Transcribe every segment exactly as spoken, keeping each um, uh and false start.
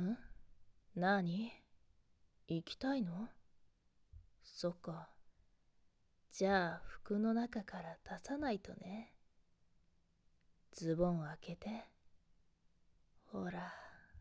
ん？なに？行きたいの？そっか。じゃあ服の中から出さないとね。ズボン開けて。ほら。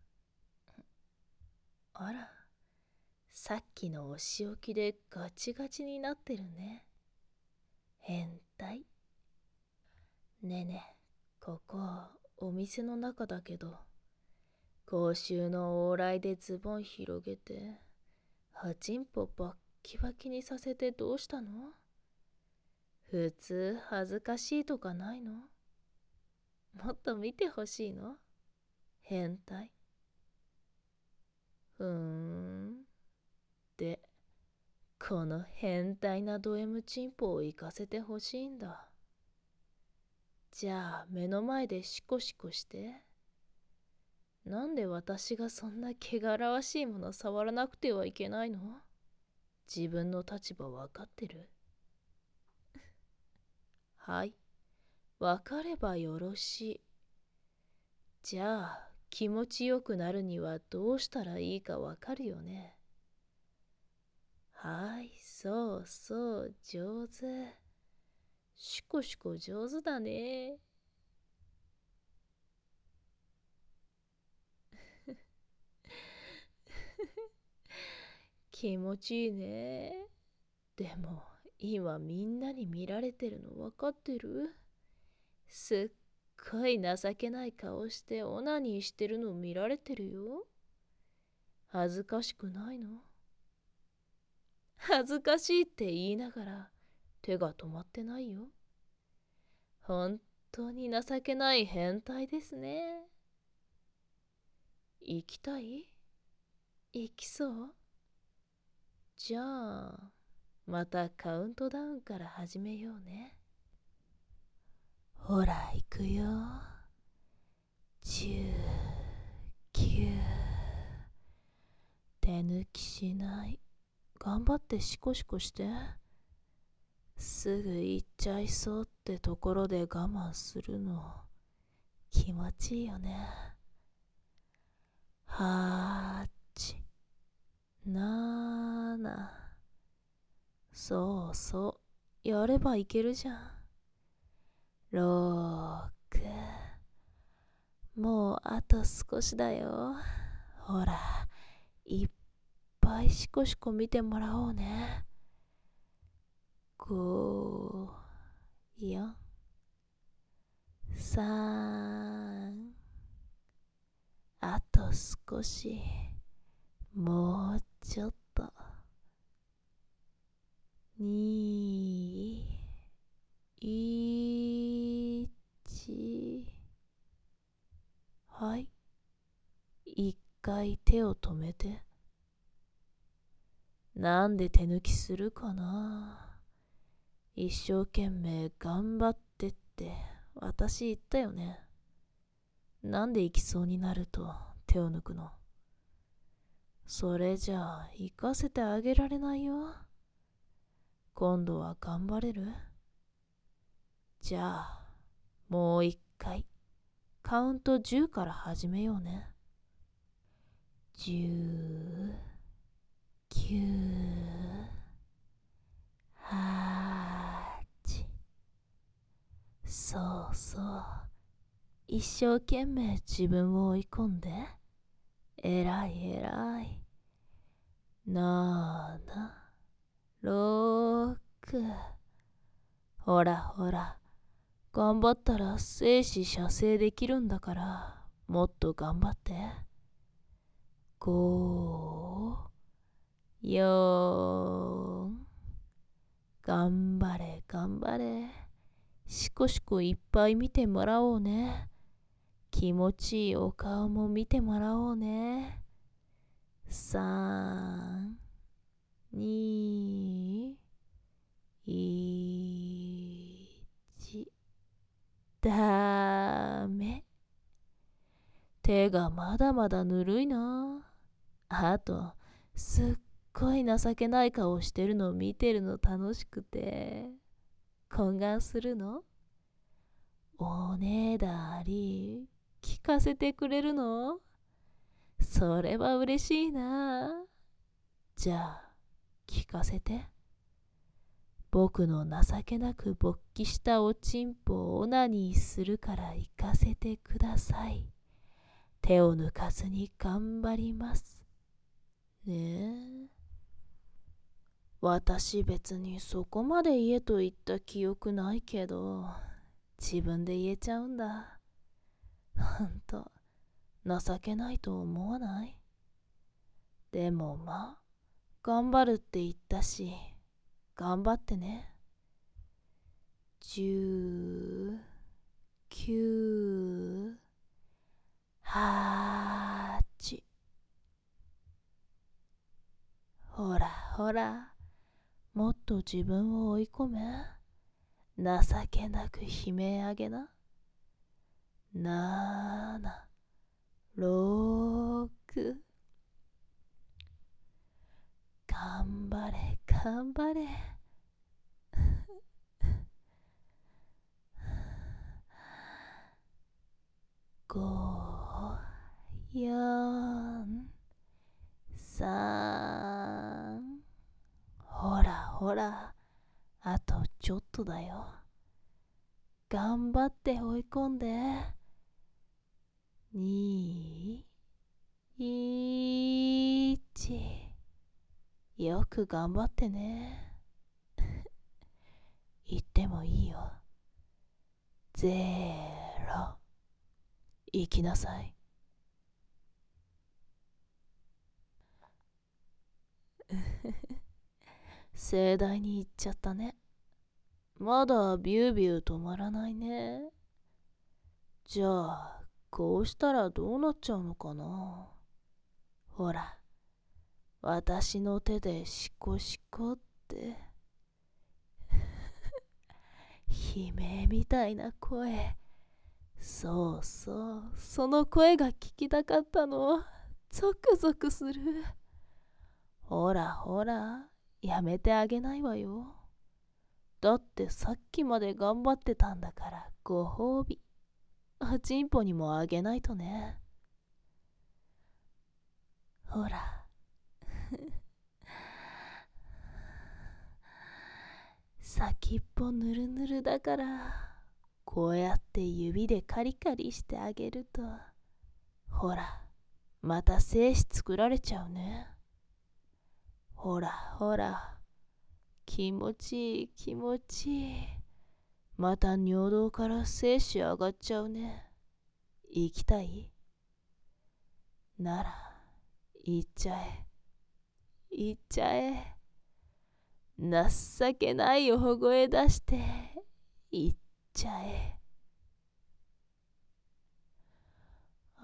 あら。さっきのお仕置きでガチガチになってるね。変態。ねえねえ、ここお店の中だけど、公衆の往来でズボン広げて、はちんぽバッキバキにさせてどうしたの？普通恥ずかしいとかないの？もっと見てほしいの？変態。ふーん。で、この変態なド M チンポを行かせてほしいんだ。じゃあ目の前でシコシコして。なんで私がそんな汚らわしいもの触らなくてはいけないの？自分の立場わかってる？はい。わかればよろしい。じゃあ気持ちよくなるにはどうしたらいいかわかるよね。はい、そうそう、上手。シコシコ上手だね。気持ちいいね。でも今みんなに見られてるの分かってる？すっごい情けない顔してオナニーしてるの見られてるよ。恥ずかしくないの？恥ずかしいって言いながら手が止まってないよ。本当に情けない変態ですね。行きたい？行きそう？じゃあまたカウントダウンから始めようね。ほら行くよ。じゅう、きゅう。手抜きしない。頑張ってシコシコして。すぐ行っちゃいそうってところで我慢するの気持ちいいよね。はち、なな。そうそう、やればいけるじゃん。ろく。もうあと少しだよ。ほら、いっぱいシコシコ見てもらおうね。ご、よん、さん。あと少し。もうちょっと。に、いち。はい。一回手を止めて。なんで手抜きするかな。一生懸命頑張ってって私言ったよね。なんで行きそうになると手を抜くの？それじゃあ行かせてあげられないよ。今度は頑張れる？じゃあもう一回カウントじゅうから始めようね。じゅう、きゅう、はち。そうそう。一生懸命自分を追い込んで。えらいえらい。なな、ろく。ほらほら。頑張ったら生死射精できるんだから、もっと頑張って。ご、よん。頑張れ頑張れ。しこしこいっぱい見てもらおうね。気持ちいいお顔も見てもらおうね。さん、に、いち。だめ。手がまだまだぬるいな。あと、すっごい情けない顔してるの見てるの楽しくて。懇願するの？おねだり、聞かせてくれるの？そそれは嬉しいな。じゃあ、聞かせて。僕の情けなく勃起したおちんぽをオナニーするから行かせてください。手を抜かずに頑張ります。ねえ。私別にそこまで言えと言った記憶ないけど、自分で言えちゃうんだ。ほんと、情けないと思わない？でもまあ、頑張るって言ったし、頑張ってね。十、九、八。ほらほら、もっと自分を追い込め。情けなく悲鳴あげな。七、六。頑張れ頑張れ。五、四、三。ほらほら、あとちょっとだよ。頑張って追い込んで。二、一。よく頑張ってね。言ってもいいよ。ゼロ。行きなさい。盛大に行っちゃったね。まだビュービュー止まらないね。じゃあ、こうしたらどうなっちゃうのかな。ほら、私の手でシコシコって。悲鳴みたいな声。そうそう、その声が聞きたかったの。ゾクゾクする。ほらほら、やめてあげないわよ。だってさっきまで頑張ってたんだからご褒美。おちんぽにもあげないとね。ほら。先っぽぬるぬるだから、こうやって指でカリカリしてあげると、ほら、また精子作られちゃうね。ほらほら、気持ちいい気持ちいい。また尿道から精子上がっちゃうね。行きたい？なら、行っちゃえ。行っちゃえ。情けない大声出して、行っちゃえ。あ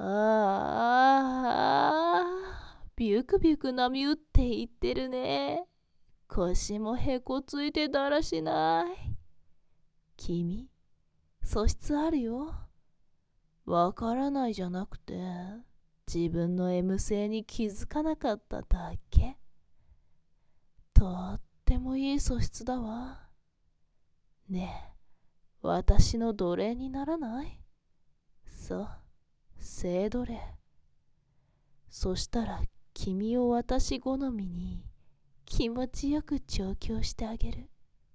あ、ビュクビュク波打って言ってるね。腰もへこついてだらしない。君、素質あるよ。わからないじゃなくて、自分の M 性に気づかなかっただけ。とってもいい素質だわ。ねえ、私の奴隷にならない？そう、性奴隷。そしたら君を私好みに気持ちよく調教してあげる。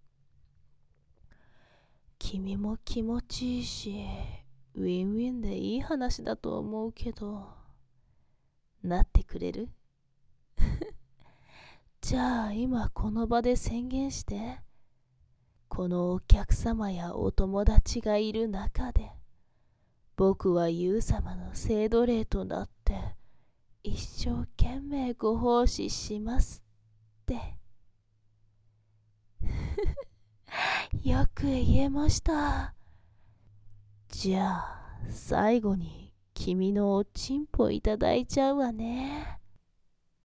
君も気持ちいいし、ウィンウィンでいい話だと思うけど、なってくれる？じゃあ今この場で宣言して。このお客様やお友達がいる中で、僕はユウ様の性奴隷となって一生懸命ご奉仕しますって。よく言えました。じゃあ最後に君のおちんぽいただいちゃうわね。